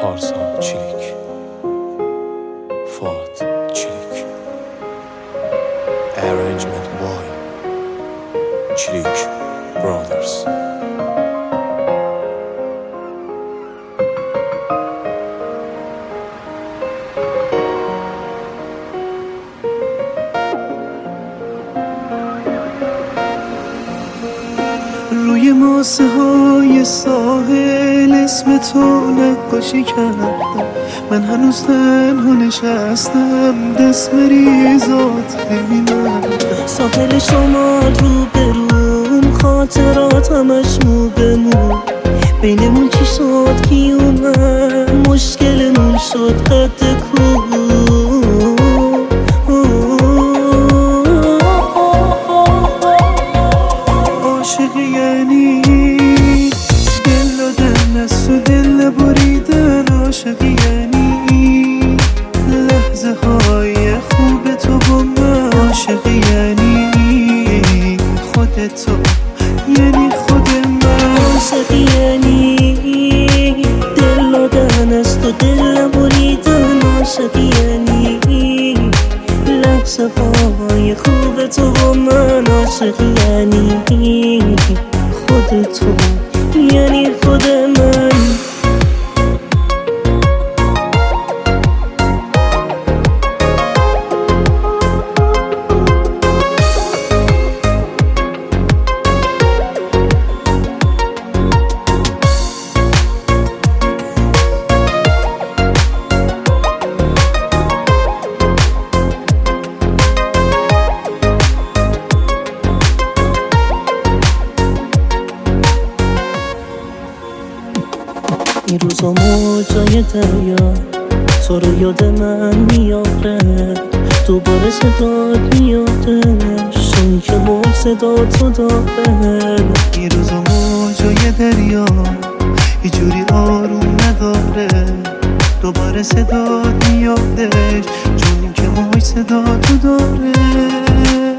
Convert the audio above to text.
پارسا چیلیک، فواد چیلیک. Arrangement by Chilik Brothers. روی ماسه های ساحل اسم تو نقاشی کردم، من هنوز تنها نشستم دست مریزات ببینم. ساحل شمال رو به روم، خاطرات همش مو به مو، بینمون چی شد کی اومد، مشکلمون شد قد کو. عاشقی یعنی دل دادن از تو دل نبریدن، عاشقی یعنی لحظه های خوب تو با من، عاشقی یعنی خودت تو یعنی خود من، عاشقی یعنی دل دادن از تو دل نبریدن، عاشقی یعنی لحظه های خوب تو با من، عاشقی یعنی خود تو یعنی خود من. این روزا موجای دریا تو رو یاد من میاره، دوباره صدات میادش چون که موج صدا تو داره. این روزا موجای دریا یه جوری آروم نداره، دوباره صدات میادش چون که موج صدا تو داره.